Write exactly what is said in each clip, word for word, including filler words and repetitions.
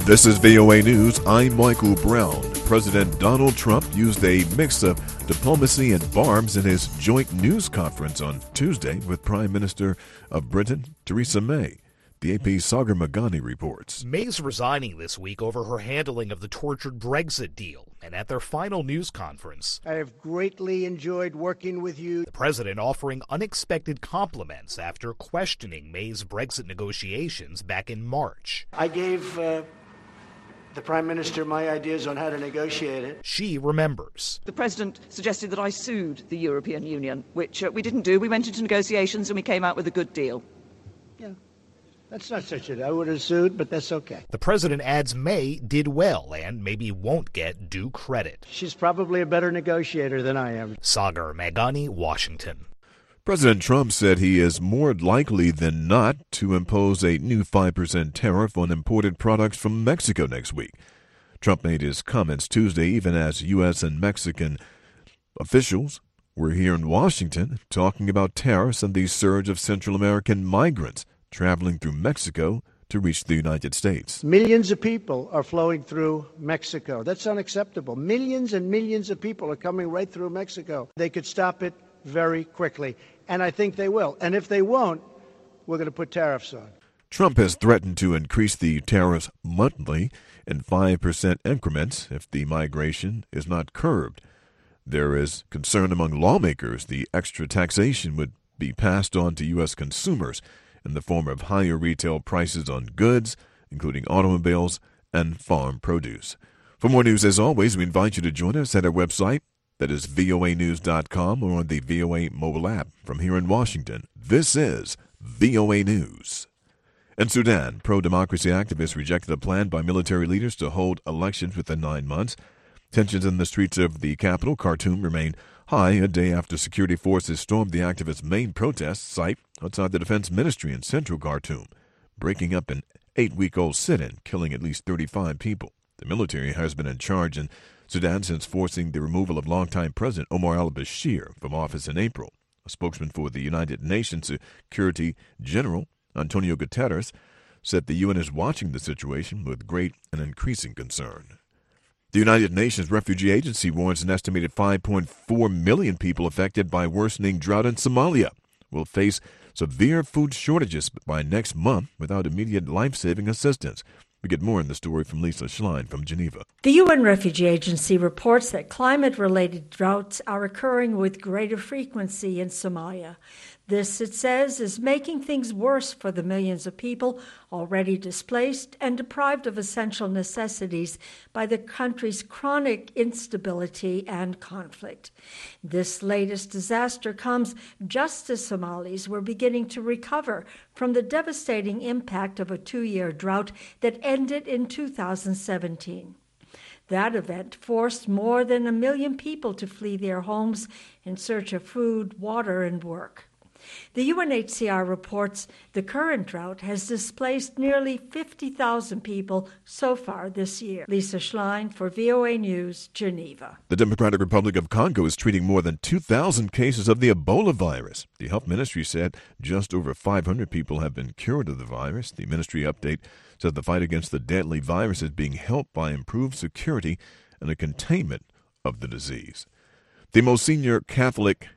This is V O A News. I'm Michael Brown. President Donald Trump used a mix of diplomacy and bombs in his joint news conference on Tuesday with Prime Minister of Britain, Theresa May. The A P's Sagar Meghani reports. May's resigning this week over her handling of the tortured Brexit deal. And at their final news conference, I have greatly enjoyed working with you. The president offering unexpected compliments after questioning May's Brexit negotiations back in March. I gave uh, the Prime Minister my ideas on how to negotiate it. She remembers. The President suggested that I sued the European Union, which uh, we didn't do. We went into negotiations and we came out with a good deal. Yeah. That's not such a... I would have sued, but that's okay. The president adds May did well and maybe won't get due credit. She's probably a better negotiator than I am. Sagar Meghani, Washington. President Trump said he is more likely than not to impose a new five percent tariff on imported products from Mexico next week. Trump made his comments Tuesday even as U S and Mexican officials were here in Washington talking about tariffs and the surge of Central American migrants traveling through Mexico to reach the United States. Millions of people are flowing through Mexico. That's unacceptable. Millions and millions of people are coming right through Mexico. They could stop it very quickly, and I think they will. And if they won't, we're going to put tariffs on. Trump has threatened to increase the tariffs monthly in five percent increments if the migration is not curbed. There is concern among lawmakers the extra taxation would be passed on to U S consumers in the form of higher retail prices on goods, including automobiles and farm produce. For more news, as always, we invite you to join us at our website, that is V O A news dot com, or on the V O A mobile app. From here in Washington, this is V O A News. In Sudan, pro-democracy activists rejected a plan by military leaders to hold elections within nine months. Tensions in the streets of the capital, Khartoum, remain high a day after security forces stormed the activists' main protest site outside the defense ministry in central Khartoum, breaking up an eight-week-old sit-in, killing at least thirty-five people. The military has been in charge in Sudan since forcing the removal of longtime President Omar al-Bashir from office in April. A spokesman for the United Nations Security General, Antonio Guterres, said the U N is watching the situation with great and increasing concern. The United Nations Refugee Agency warns an estimated five point four million people affected by worsening drought in Somalia will face severe food shortages by next month without immediate life-saving assistance. We get more in the story from Lisa Schlein from Geneva. The U N Refugee Agency reports that climate-related droughts are occurring with greater frequency in Somalia. This, it says, is making things worse for the millions of people already displaced and deprived of essential necessities by the country's chronic instability and conflict. This latest disaster comes just as Somalis were beginning to recover from the devastating impact of a two-year drought that ended in two thousand seventeen. That event forced more than a million people to flee their homes in search of food, water, and work. The U N H C R reports the current drought has displaced nearly fifty thousand people so far this year. Lisa Schlein for V O A News, Geneva. The Democratic Republic of Congo is treating more than two thousand cases of the Ebola virus. The health ministry said just over five hundred people have been cured of the virus. The ministry update said the fight against the deadly virus is being helped by improved security and the containment of the disease. The most senior Catholic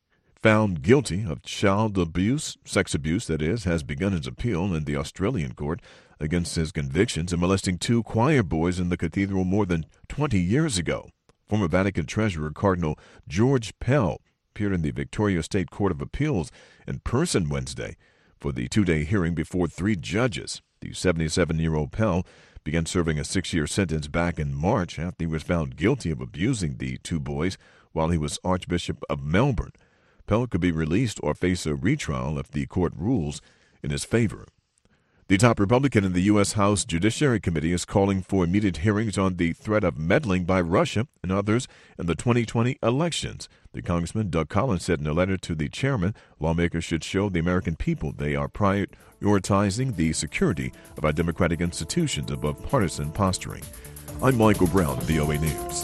found guilty of child abuse, sex abuse that is, has begun his appeal in the Australian court against his convictions of molesting two choir boys in the cathedral more than twenty years ago. Former Vatican Treasurer Cardinal George Pell appeared in the Victoria State Court of Appeals in person Wednesday for the two-day hearing before three judges. The seventy-seven-year-old Pell began serving a six-year sentence back in March after he was found guilty of abusing the two boys while he was Archbishop of Melbourne. Pell could be released or face a retrial if the court rules in his favor. The top Republican in the U S House Judiciary Committee is calling for immediate hearings on the threat of meddling by Russia and others in the twenty twenty elections. The Congressman Doug Collins said in a letter to the chairman, lawmakers should show the American people they are prioritizing the security of our democratic institutions above partisan posturing. I'm Michael Brown, V O A News.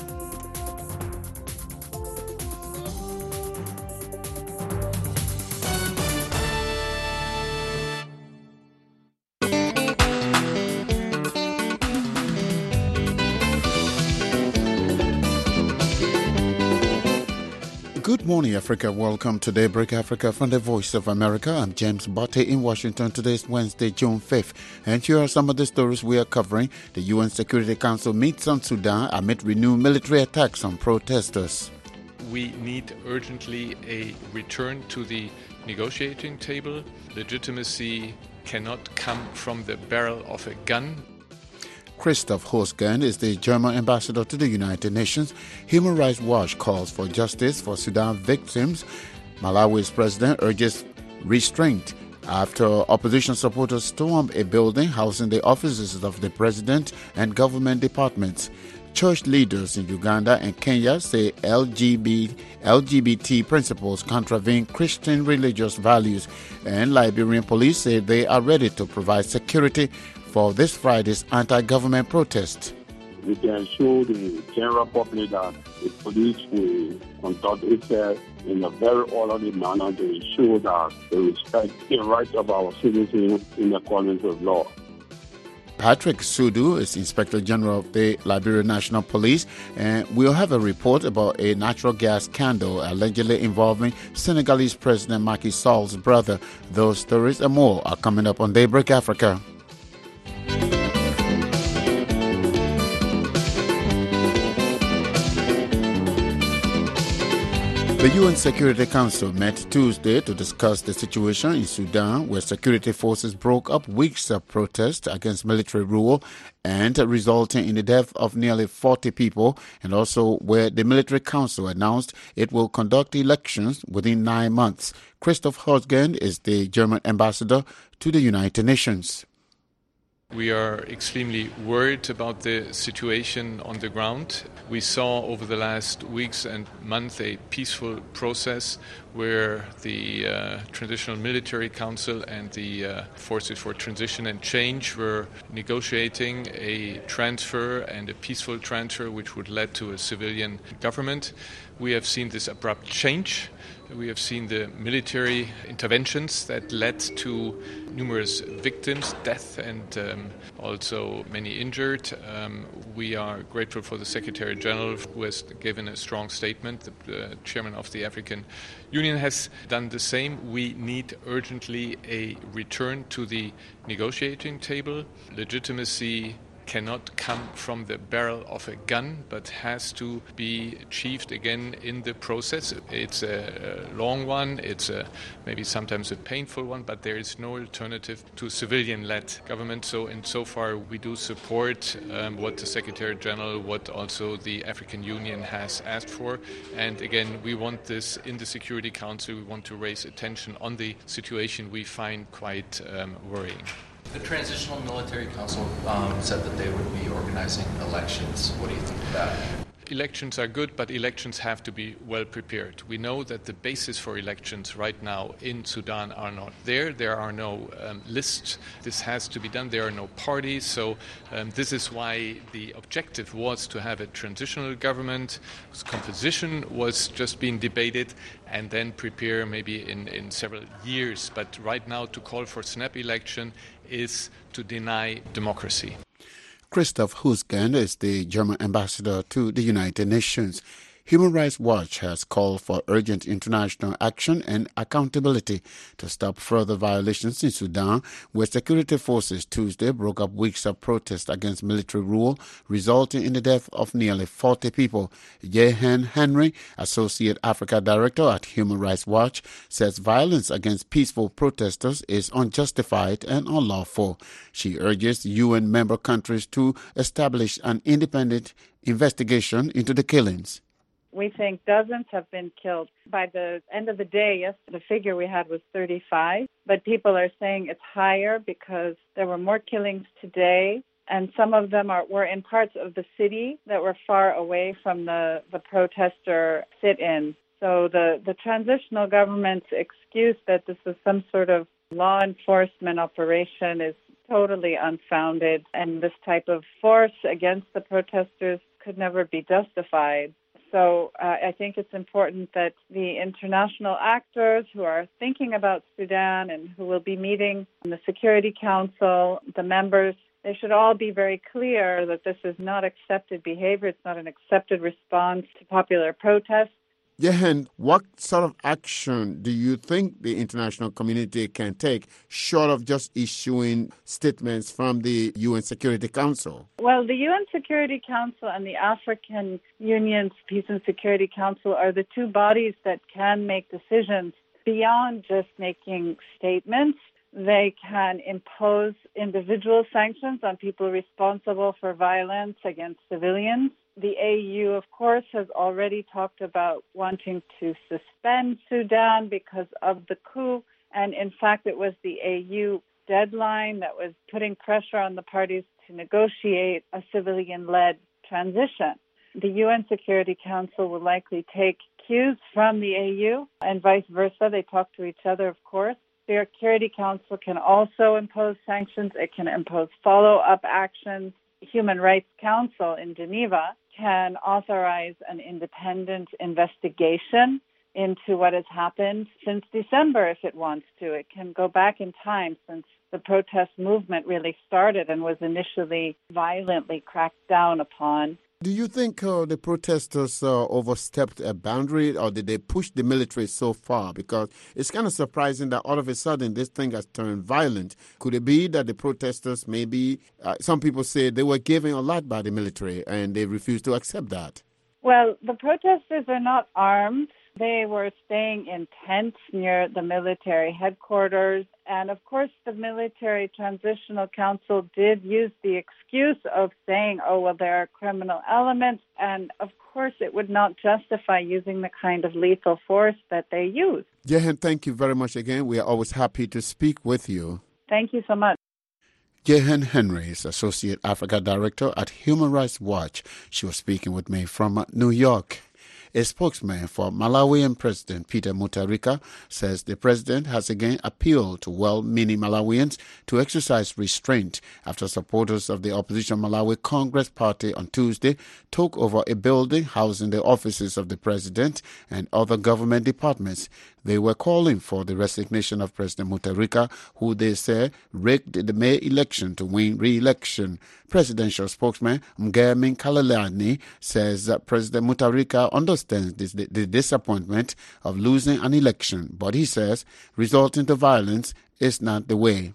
Good morning, Africa. Welcome to Daybreak Africa from the Voice of America. I'm James Botte in Washington. Today is Wednesday, June fifth. And here are some of the stories we are covering. The U N Security Council meets on Sudan amid renewed military attacks on protesters. We need urgently a return to the negotiating table. Legitimacy cannot come from the barrel of a gun. Christoph Hosgen is the German ambassador to the United Nations. Human Rights Watch calls for justice for Sudan victims. Malawi's president urges restraint after opposition supporters stormed a building housing the offices of the president and government departments. Church leaders in Uganda and Kenya say L G B T, L G B T principles contravene Christian religious values, and Liberian police say they are ready to provide security for this Friday's anti-government protest. We can show the general public that the police will conduct itself in a very orderly manner to ensure that they respect the rights of our citizens in accordance with law. Patrick Sudu is Inspector General of the Liberian National Police, and we'll have a report about a natural gas scandal allegedly involving Senegalese President Macky Sall's brother. Those stories and more are coming up on Daybreak Africa. The U N Security Council met Tuesday to discuss the situation in Sudan, where security forces broke up weeks of protest against military rule and resulting in the death of nearly forty people, and also where the military council announced it will conduct elections within nine months. Christoph Hosgen is the German ambassador to the United Nations. We are extremely worried about the situation on the ground. We saw over the last weeks and months a peaceful process where the uh, Transitional Military Council and the uh, Forces for Transition and Change were negotiating a transfer and a peaceful transfer which would lead to a civilian government. We have seen this abrupt change. We have seen the military interventions that led to numerous victims, death, and um, also many injured. Um, we are grateful for the Secretary General who has given a strong statement. The uh, Chairman of the African Union has done the same. We need urgently a return to the negotiating table. Legitimacy cannot come from the barrel of a gun, but has to be achieved again in the process. It's a long one, it's a, maybe sometimes a painful one, but there is no alternative to civilian-led government. So insofar we do support um, what the Secretary General, what also the African Union has asked for. And again, we want this in the Security Council. We want to raise attention on the situation we find quite um, worrying. The Transitional Military Council um, said that they would be organizing elections. What do you think of that? Elections are good, but elections have to be well prepared. We know that the basis for elections right now in Sudan are not there. There are no um, lists. This has to be done. There are no parties. So um, this is why the objective was to have a transitional government whose composition was just being debated and then prepare maybe in, in several years. But right now to call for snap election is to deny democracy. Christoph Hosgen is the German ambassador to the United Nations. Human Rights Watch has called for urgent international action and accountability to stop further violations in Sudan, where security forces Tuesday broke up weeks of protest against military rule, resulting in the death of nearly forty people. Jehan Henry, Associate Africa Director at Human Rights Watch, says violence against peaceful protesters is unjustified and unlawful. She urges U N member countries to establish an independent investigation into the killings. We think dozens have been killed. By the end of the day, yes, the figure we had was thirty-five, but people are saying it's higher because there were more killings today, and some of them are were in parts of the city that were far away from the, the protester sit-in. So the, the transitional government's excuse that this was some sort of law enforcement operation is totally unfounded, and this type of force against the protesters could never be justified. So uh, I think it's important that the international actors who are thinking about Sudan and who will be meeting in the Security Council, the members, they should all be very clear that this is not accepted behavior. It's not an accepted response to popular protests. Jehan, what sort of action do you think the international community can take short of just issuing statements from the U N Security Council? Well, the U N Security Council and the African Union's Peace and Security Council are the two bodies that can make decisions beyond just making statements. They can impose individual sanctions on people responsible for violence against civilians. The A U, of course, has already talked about wanting to suspend Sudan because of the coup. And in fact, it was the A U deadline that was putting pressure on the parties to negotiate a civilian-led transition. The U N Security Council will likely take cues from the A U and vice versa. They talk to each other, of course. The Security Council can also impose sanctions. It can impose follow-up actions. Human Rights Council in Geneva can authorize an independent investigation into what has happened since December if it wants to. It can go back in time since the protest movement really started and was initially violently cracked down upon. Do you think uh, the protesters uh, overstepped a boundary, or did they push the military so far? Because it's kind of surprising that all of a sudden this thing has turned violent. Could it be that the protesters maybe, uh, some people say they were given a lot by the military and they refused to accept that? Well, the protesters are not armed. They were staying in tents near the military headquarters. And of course, the Military Transitional Council did use the excuse of saying, oh, well, there are criminal elements. And of course, it would not justify using the kind of lethal force that they use. Jehan, thank you very much again. We are always happy to speak with you. Thank you so much. Jehan Henry is Associate Africa Director at Human Rights Watch. She was speaking with me from New York. A spokesman for Malawian President Peter Mutharika says the president has again appealed to well-meaning Malawians to exercise restraint after supporters of the opposition Malawi Congress Party on Tuesday took over a building housing the offices of the president and other government departments. They were calling for the resignation of President Mutharika, who they say rigged the May election to win re-election. Presidential spokesman Mgemi Kalelani says that President Mutharika understands this, the, the disappointment of losing an election, but he says resulting to violence is not the way.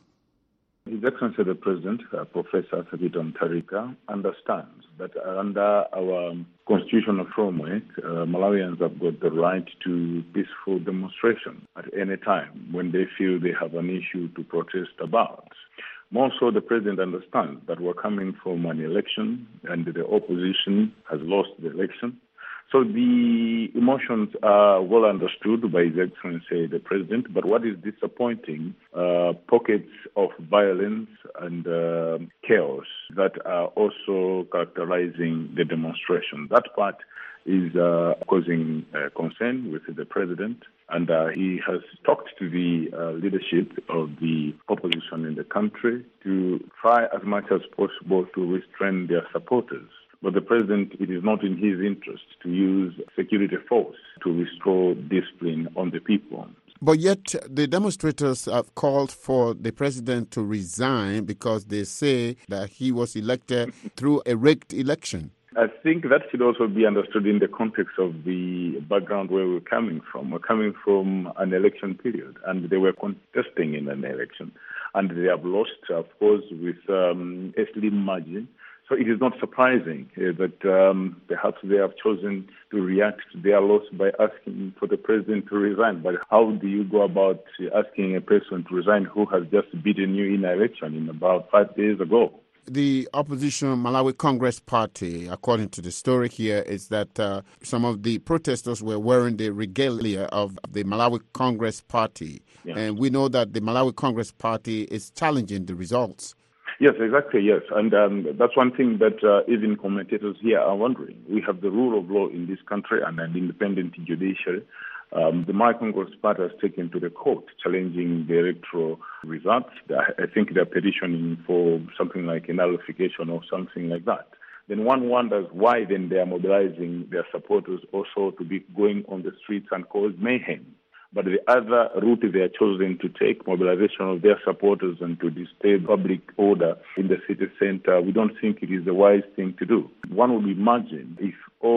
His Excellency the President, uh, Professor Peter Mutharika, understands that under our constitutional framework, uh, Malawians have got the right to peaceful demonstration at any time when they feel they have an issue to protest about. More so, the President understands that we're coming from an election and the opposition has lost the election. So the emotions are well understood by His Excellency the President, but what is disappointing, uh, pockets of violence and uh, chaos that are also characterizing the demonstration. That part is uh, causing uh, concern with the President, and uh, he has talked to the uh, leadership of the opposition in the country to try as much as possible to restrain their supporters. But the President, it is not in his interest to use security force to restore discipline on the people. But yet the demonstrators have called for the President to resign because they say that he was elected through a rigged election. I think that should also be understood in the context of the background where we're coming from. We're coming from an election period, and they were contesting in an election. And they have lost, of course, with um, a slim margin. So it is not surprising uh, that um, perhaps they have chosen to react to their loss by asking for the president to resign. But how do you go about asking a person to resign who has just beaten you in an election in about five days ago? The opposition Malawi Congress Party, according to the story here, is that uh, some of the protesters were wearing the regalia of the Malawi Congress Party. Yeah. And we know that the Malawi Congress Party is challenging the results. Yes, exactly, yes. And um, that's one thing that uh, even commentators here are wondering. We have the rule of law in this country and an independent judiciary. Um, the Malawi Congress Party has taken to the court challenging the electoral results. I think they're petitioning for something like a nullification or something like that. Then one wonders why then they are mobilizing their supporters also to be going on the streets and cause mayhem. But the other route they are choosing to take, mobilization of their supporters and to disturb public order in the city center, we don't think it is the wise thing to do. One would imagine if all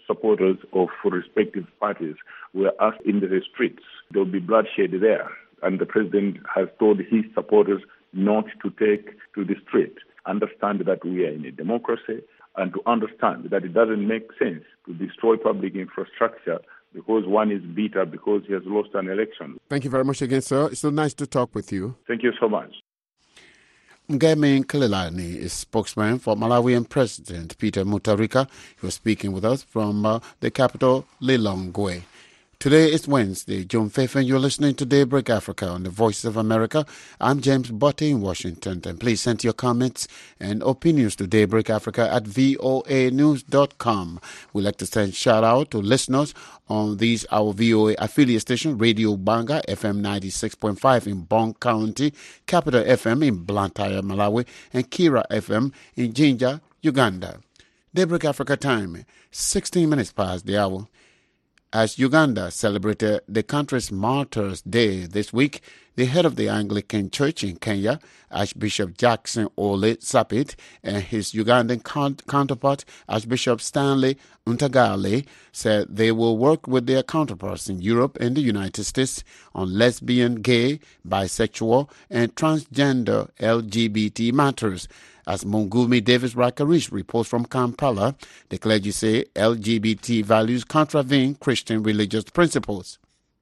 supporters of respective parties were asked in the streets. There will be bloodshed there. And the president has told his supporters not to take to the street. Understand that we are in a democracy, and to understand that it doesn't make sense to destroy public infrastructure because one is bitter because he has lost an election. Thank you very much again, sir. It's so nice to talk with you. Thank you so much. Mgeme Kalilani is spokesman for Malawian President Peter Mutharika. He was speaking with us from uh, the capital, Lilongwe. Today is Wednesday, June fifth, and you're listening to Daybreak Africa on the Voice of America. I'm James Botte in Washington, and please send your comments and opinions to Daybreak Africa at voa news dot com. We'd like to send shout out to listeners on these our V O A affiliate station, Radio Banga F M ninety-six point five in Bong County, Capital F M in Blantyre, Malawi, and Kira F M in Jinja, Uganda. Daybreak Africa time, sixteen minutes past the hour. As Uganda celebrated the country's Martyrs' Day this week, the head of the Anglican Church in Kenya, Archbishop Jackson Ole Sapit, and his Ugandan counterpart, Archbishop Stanley Ntagale, said they will work with their counterparts in Europe and the United States on lesbian, gay, bisexual, and transgender L G B T matters. As Mungumi Davis Rakarish reports from Kampala, the clergy say L G B T values contravene Christian religious principles.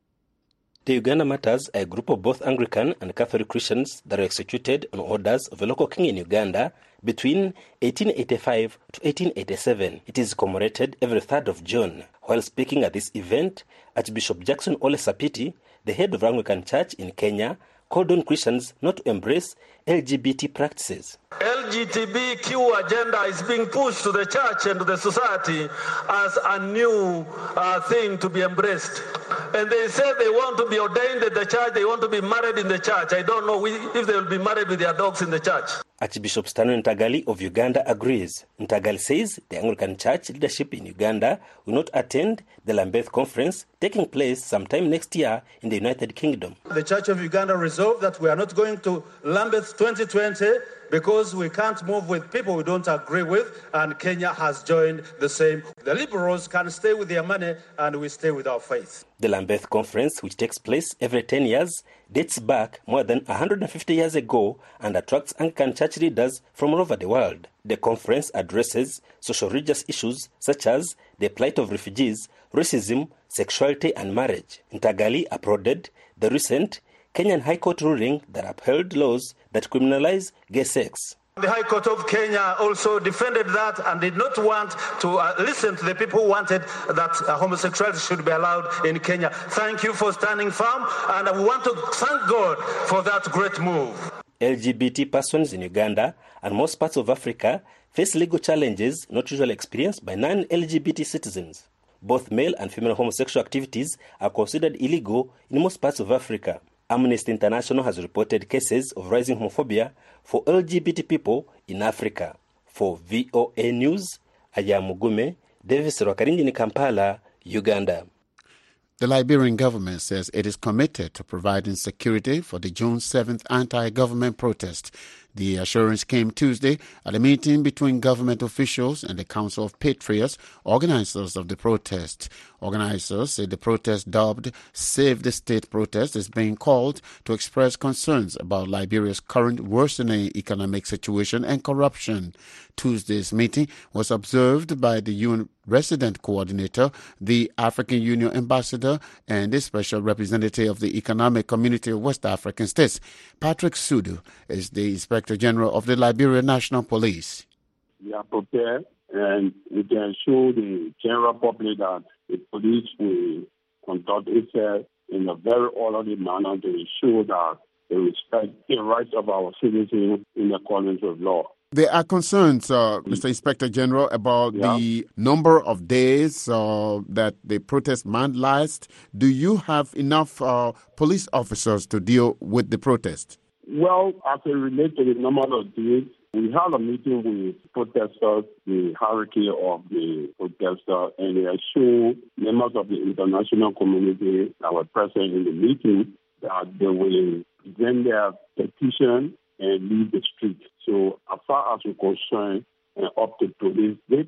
The Uganda Matters are a group of both Anglican and Catholic Christians that were executed on orders of a local king in Uganda between eighteen eighty-five to eighteen eighty-seven. It is commemorated every third of June. While speaking at this event, Archbishop Jackson Ole Sapiti, the head of the Anglican Church in Kenya, called on Christians not to embrace L G B T practices. L G B T Q agenda is being pushed to the church and to the society as a new uh, thing to be embraced. And they say they want to be ordained in the church, they want to be married in the church. I don't know if they will be married with their dogs in the church. Archbishop Stanley Ntagali of Uganda agrees. Ntagali says the Anglican Church leadership in Uganda will not attend the Lambeth Conference taking place sometime next year in the United Kingdom. The Church of Uganda resolved that we are not going to Lambeth twenty twenty because we can't move with people we don't agree with, and Kenya has joined the same. The liberals can stay with their money and we stay with our faith. The Lambeth Conference, which takes place every ten years, dates back more than one hundred fifty years ago and attracts Anglican church leaders from all over the world. The conference addresses social religious issues such as the plight of refugees, racism, sexuality and marriage. Ntagali applauded the recent Kenyan High Court ruling that upheld laws that criminalize gay sex. The High Court of Kenya also defended that and did not want to uh, listen to the people who wanted that uh, homosexuality should be allowed in Kenya. Thank you for standing firm, and we want to thank God for that great move. L G B T persons in Uganda and most parts of Africa face legal challenges not usually experienced by non-L G B T citizens. Both male and female homosexual activities are considered illegal in most parts of Africa. Amnesty International has reported cases of rising homophobia for L G B T people in Africa. For V O A News, Ayamugume, Davis Rwakaringi in Kampala, Uganda. The Liberian government says it is committed to providing security for the June seventh anti-government protest. The assurance came Tuesday at a meeting between government officials and the Council of Patriots, organizers of the protest. Organizers say the protest, dubbed Save the State protest, is being called to express concerns about Liberia's current worsening economic situation and corruption. Tuesday's meeting was observed by the U N resident coordinator, the African Union ambassador, and the special representative of the Economic Community of West African States. Patrick Sudu is the Inspector General of the Liberia National Police. We are prepared, and we can show the general public that the police will conduct itself in a very orderly manner to ensure that they respect the rights of our citizens in accordance with law. There are concerns, uh, Mister Inspector General, about yeah. the number of days uh, that the protest might last. Do you have enough uh, police officers to deal with the protest? Well, as it relates to the number of days, we had a meeting with protesters, the hierarchy of the protesters, and they assured members of the international community that were present in the meeting that they will present their petition and leave the street. So as far as we're concerned, uh, up to today's date,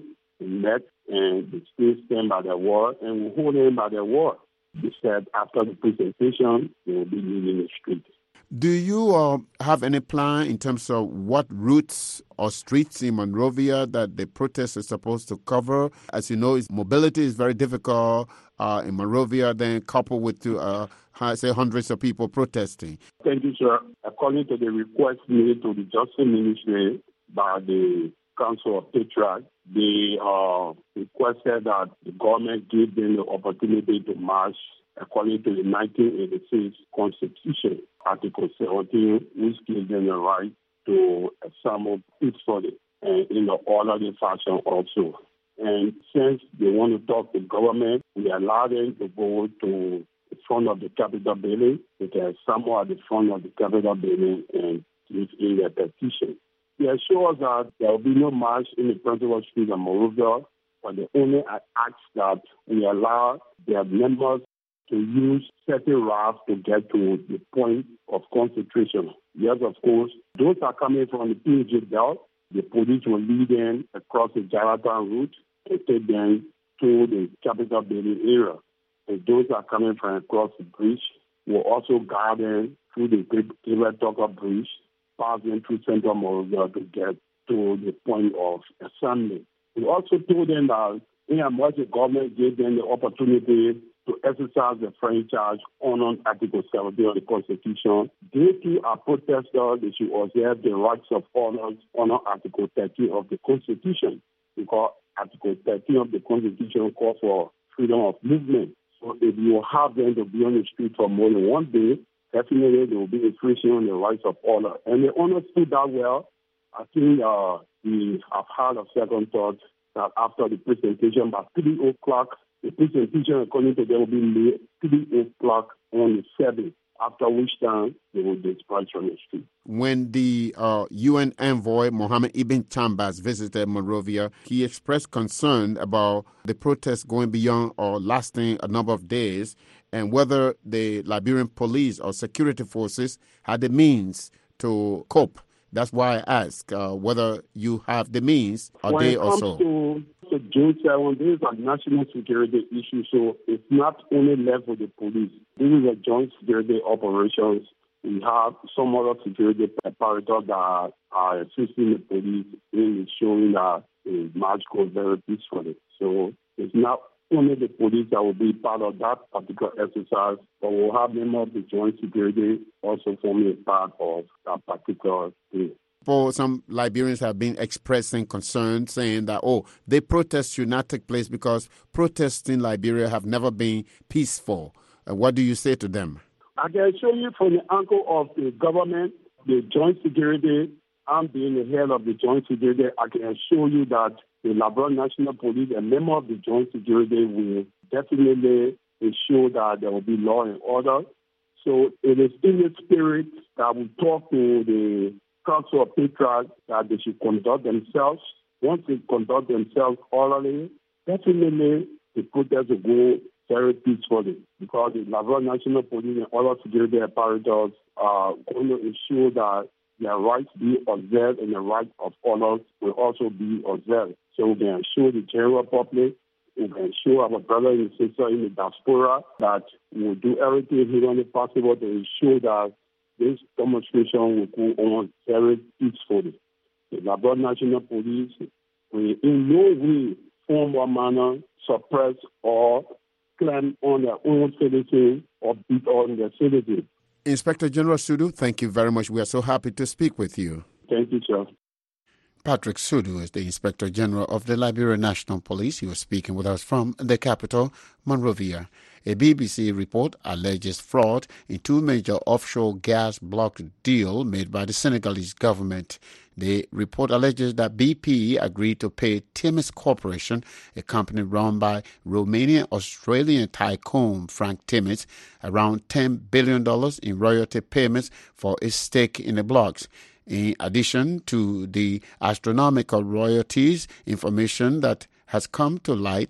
met and they still stand by their word and will hold them by their word. They said after the presentation, they will be leaving the street. Do you uh, have any plan in terms of what routes or streets in Monrovia that the protest is supposed to cover? As you know, mobility is very difficult uh, in Monrovia, then coupled with, uh, say, hundreds of people protesting. Thank you, sir. According to the request made to the Justice Ministry by the Council of Patriarchs, they uh, requested that the government give them the opportunity to march according to the nineteen eighty-six Constitution, Article seventeen, which gives them the right to assemble peacefully and in an orderly fashion also. And since they want to talk to government, we allow them to go to the front of the Capitol building. They can assemble at the front of the Capitol building and give in their petition. They assure us that there will be no march in the principal street of Monrovia, but they only ask that we allow their members to use certain routes to get to the point of concentration. Yes, of course, those are coming from the P H G belt. The police will lead them across the Jarratown route and take them to the Capitol building area. And those are coming from across the bridge will also guide them through the Gabriel Tucker Bridge, pass them through Central Monrovia to get to the point of assembly. We also told them that in as much the government gave them the opportunity to exercise the franchise on Article seventeen of the Constitution, they too are protesters. They should observe the rights of others under Article thirteen of the Constitution, because Article thirteen of the Constitution calls for freedom of movement. So if you have them to be on the street for more than one day, definitely there will be infringement on the rights of others. And they understood that well. I think uh, we have had a second thought that after the presentation by three o'clock, the presentation, according to them, will be made three o'clock on the seventh, after which time they will dispatch on the street. When the uh, U N envoy, Mohammed Ibn Chambers, visited Monrovia, he expressed concern about the protests going beyond or lasting a number of days and whether the Liberian police or security forces had the means to cope. That's why I ask uh, whether you have the means a when day or so. To, to June seventh, this is a national security issue, so it's not only left with the police. This is a joint security operations. We have some other security apparatus that are assisting the police in ensuring that the march goes very peacefully. So it's not only the police that will be part of that particular exercise, but we'll have members of the joint security also forming a part of that particular thing. For some Liberians have been expressing concern, saying that, oh, the protests should not take place because protests in Liberia have never been peaceful. Uh, what do you say to them? I can show you from the angle of the government, the joint security. I'm being the head of the joint security. I can show you that the Liberian National Police, a member of the joint security, will definitely ensure that there will be law and order. So it is in the spirit that we talk to the Council of Patriarchs that they should conduct themselves. Once they conduct themselves orderly, definitely the protest will go very peacefully, because the Liberian National Police and other security apparatus are going to ensure that their rights be observed and the rights of others will also be observed. So we can assure the general public, we can assure our brothers and sisters in the diaspora that we will do everything humanly possible to ensure that this demonstration will go on very peacefully. The Liberian National Police will in no way, form or manner, suppress or claim on their own citizens or beat on their citizens. Inspector General Sudu, thank you very much. We are so happy to speak with you. Thank you, sir. Patrick Sudu is the Inspector General of the Liberia National Police. He was speaking with us from the capital, Monrovia. A B B C report alleges fraud in two major offshore gas block deals made by the Senegalese government. The report alleges that B P agreed to pay Timis Corporation, a company run by Romanian-Australian tycoon Frank Timis, around ten billion dollars in royalty payments for its stake in the blocks. In addition to the astronomical royalties, information that has come to light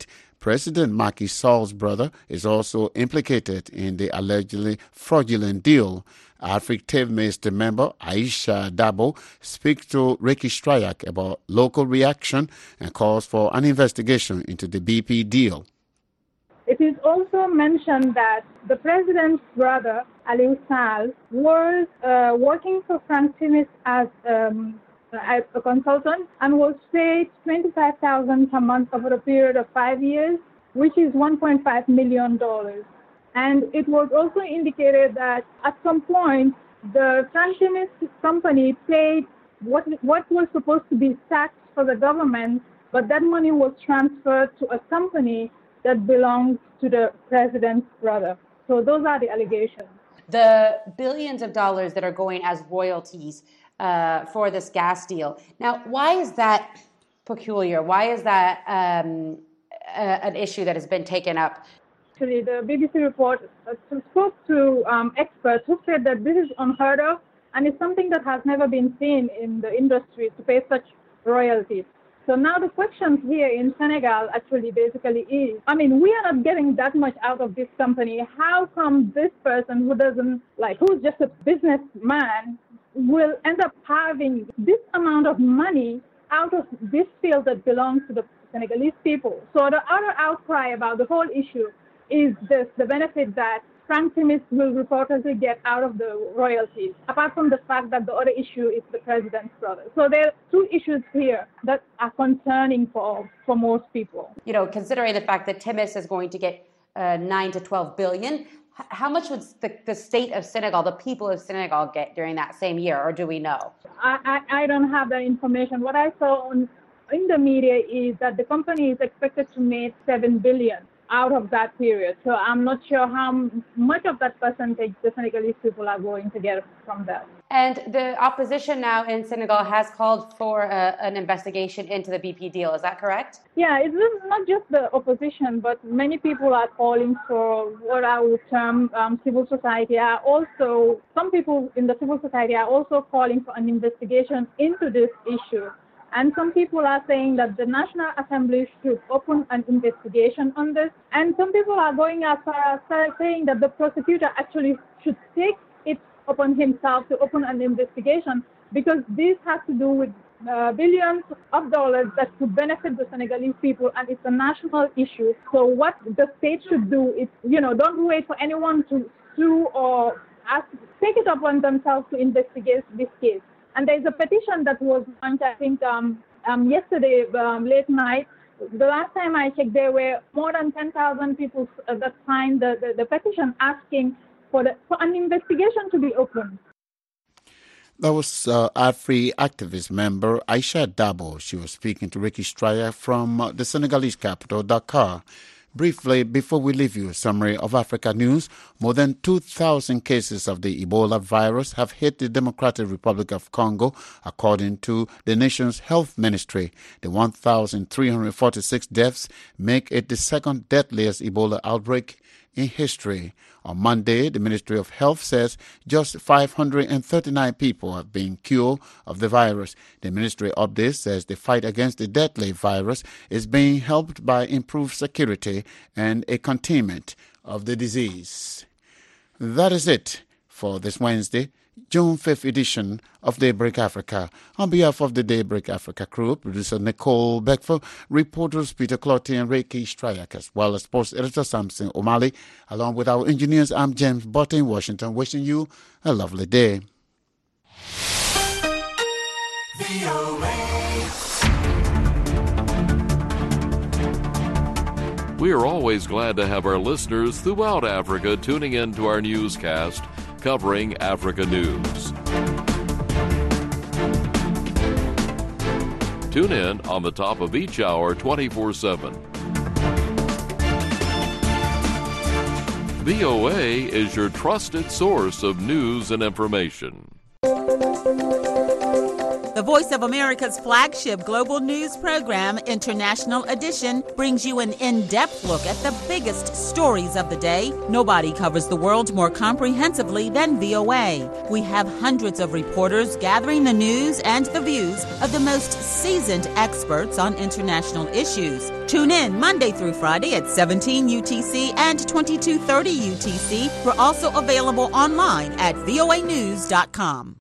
President Macky Sall's brother is also implicated in the allegedly fraudulent deal. Africa T V Mister member Aisha Dabo speaks to Ricky Strayak about local reaction and calls for an investigation into the B P deal. It is also mentioned that the president's brother, Aliou Sall, was uh, working for Frank Timis as um, a consultant and was paid twenty-five thousand dollars per month over a period of five years, which is one point five million dollars. And it was also indicated that at some point, the Frank Timis company paid what, what was supposed to be tax for the government, but that money was transferred to a company that belongs to the president's brother. So those are the allegations. The billions of dollars that are going as royalties uh, for this gas deal. Now, why is that peculiar? Why is that um, a, an issue that has been taken up? Actually, the B B C report spoke to um, experts who said that this is unheard of and it's something that has never been seen in the industry to pay such royalties. So now the question here in Senegal actually basically is, I mean, we are not getting that much out of this company. How come this person who doesn't, like, who's just a businessman will end up having this amount of money out of this field that belongs to the Senegalese people? So the other outcry about the whole issue is this, the benefit that Frank Timis will reportedly get out of the royalties, apart from the fact that the other issue is the president's brother. So there are two issues here that are concerning for, for most people. You know, considering the fact that Timis is going to get uh, nine to twelve billion, how much would the, the state of Senegal, the people of Senegal, get during that same year, or do we know? I, I, I don't have that information. What I saw on, in the media is that the company is expected to make seven billion out of that period. So I'm not sure how much of that percentage the Senegalese people are going to get from that. And the opposition now in Senegal has called for a, an investigation into the B P deal. Is that correct? Yeah, it's not just the opposition, but many people are calling for what I would term um, civil society. Are also, some people in the civil society are also calling for an investigation into this issue. And some people are saying that the National Assembly should open an investigation on this. And some people are going as far as saying that the prosecutor actually should take it upon himself to open an investigation, because this has to do with uh, billions of dollars that could benefit the Senegalese people, and it's a national issue. So what the state should do is, you know, don't wait for anyone to sue or ask, take it upon themselves to investigate this case. And there's a petition that was launched, I think, um, um, yesterday, um, late night. The last time I checked, there were more than ten thousand people uh, that signed the, the, the petition asking for, the, for an investigation to be opened. That was uh, AFRI activist member Aisha Dabo. She was speaking to Ricky Strayak from uh, the Senegalese capital, Dakar. Briefly, before we leave you, a summary of Africa news. More than two thousand cases of the Ebola virus have hit the Democratic Republic of Congo, according to the nation's health ministry. The one thousand three hundred forty-six deaths make it the second deadliest Ebola outbreak in history. On Monday, the Ministry of Health says just five hundred thirty-nine people have been cured of the virus. The ministry update says the fight against the deadly virus is being helped by improved security and a containment of the disease. That is it for this Wednesday, June fifth edition of Daybreak Africa. On behalf of the Daybreak Africa crew, producer Nicole Beckford, reporters Peter Clotty and Ricky Strayak, as well as sports editor Samson O'Malley, along with our engineers, I'm James Botte in Washington, wishing you a lovely day. We are always glad to have our listeners throughout Africa tuning in to our newscast covering Africa news. Tune in on the top of each hour twenty-four seven. V O A is your trusted source of news and information. The Voice of America's flagship global news program, International Edition, brings you an in-depth look at the biggest stories of the day. Nobody covers the world more comprehensively than V O A. We have hundreds of reporters gathering the news and the views of the most seasoned experts on international issues. Tune in Monday through Friday at seventeen U T C and twenty-two thirty U T C. We're also available online at V O A news dot com.